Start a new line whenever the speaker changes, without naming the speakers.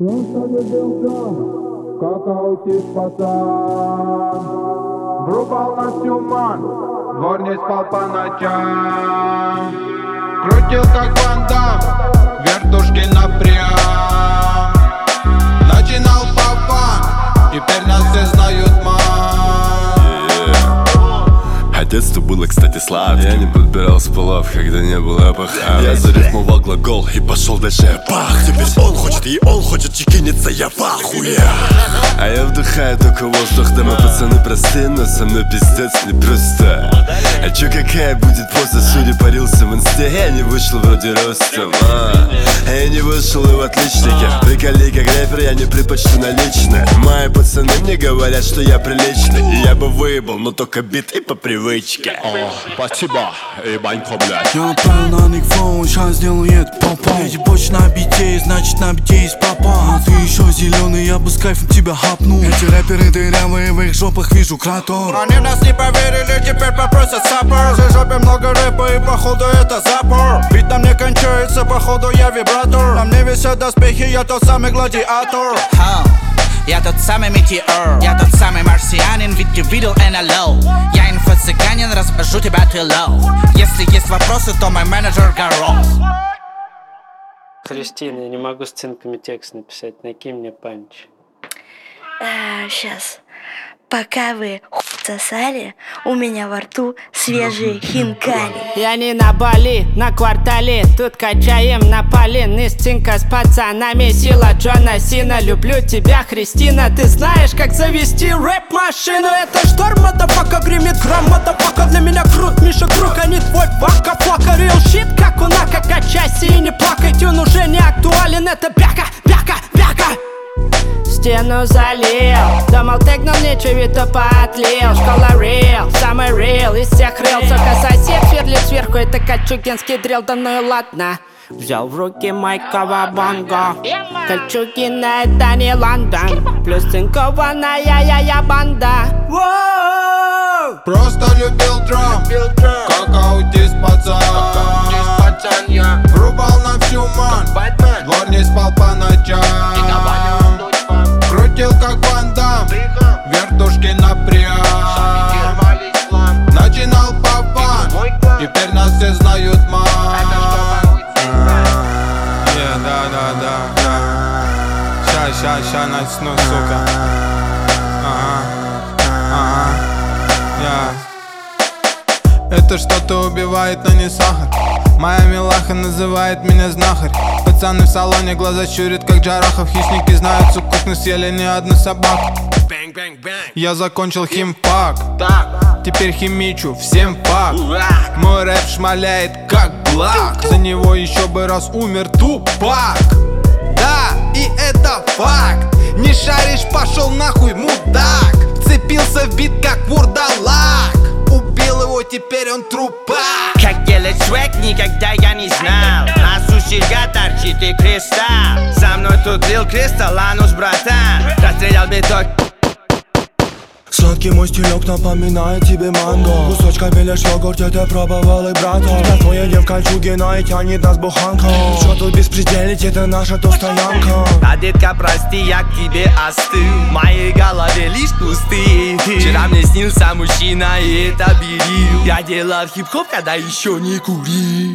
Просто любил как аутист пацан. Врубал на всю ман, двор не спал по ночам. Крутил как Ван Дам, вертушки напрям. Начинал папа, теперь нас все знают, мам.
Детство было, кстати, сладким. Я не подбирал с полов, когда не было паха. Я зарифмовал глагол и пошел дальше. Бах! Теперь он хочет и он хочет чекиниться, я в ахуе. А я вдыхаю только воздух, да мы пацаны простые, но со мной пиздец непросто. А чё, какая будет поза? Судя парился в инсте, я не вышел вроде ростом. Я не вышел и в отличнике. Приколи, как рэпер, я не предпочту наличные. Мои пацаны мне говорят, что я приличный. И я бы выебал, но только бит и по привычке.
Спасибо, ебанько, блядь.
Я направил на них флоу, сейчас сделает попа. Ебочь на бите, значит на бите есть папа. А ты еще зеленый, я бы с кайфом тебя хапну. Эти рэперы дырявые, в их жопах вижу кратер.
Они нас не поверили, теперь попросят саппор. В жопе много рэпа и походу это запор. Ведь нам не кончается, походу я вибратор. На мне висят доспехи, я тот самый гладиатор.
Я тот самый метеор, я тот самый марсианин, ведь ты видел НЛО. Я инфо-цыганин, развожу тебя ты лоу. Если есть вопросы, то мой менеджер Гарос.
Кристина, я не могу сценками текст написать, накинь мне панч.
Сейчас. Пока вы сосали, у меня во рту свежие хинкали.
Я не на Бали, на квартале. Тут качаем на полин. Истинка с пацанами, сила Джона Сина. Люблю тебя, Христина. Ты знаешь, как завести рэп-машину. Это шторм, мадафака, гремит грамм, мадафака. Для меня крут, Миша Круг, а не твой вака-фака. Real shit, как у Нака, качайся и не плакать. Он уже не актуален, это бяка, бяка, бяка. Стену залил, думал тегнул нечего, ведь тупо отлил. Школа real, самый real из всех рил. Сука, сосед сверлит сверху, это кольчугинский дрелл, да ну и ладно. Взял в руки майкового бонго. Кольчугина это не Лондон, плюс цинкованная я банда.
Просто любил драм, как аутист пацан. Врубал на всю ман, двор не спал по ночам. Крутил как Ван Дам, вертушки напрям. Начинал папа, теперь нас все знают, мам.
Ща начну, сука. Это что-то убивает, но не сахар. Моя милаха называет меня знахарь. Пацаны в салоне глаза щурят, как Джарахов. Хищники знают, сука, кухню съели не одну собаку. Я закончил химфак, теперь химичу всем факт. Мой рэп шмаляет, как блак. За него еще бы раз умер Тупак. Да, и это факт. Не шаришь, пошел нахуй, мудак. Вцепился в бит, как вурдалак. Убил его, теперь он трупак.
Как делать свек, никогда я не знал. Носу серьга, торчит и кристалл. Со мной тут лил кристалл, анус, братан. Расстрелял биток.
Сладкий мой стилек напоминает тебе манго. Кусочками лишь йогурт, это пробовал и брата. Как твоя девка кольчугина и тянет нас буханка. Что тут беспределить, это наша то стоянка.
А детка, прости, я к тебе остыл. В моей голове лишь пустые. Вчера мне снился мужчина и это берил. Я делал хип-хоп, когда еще не курил.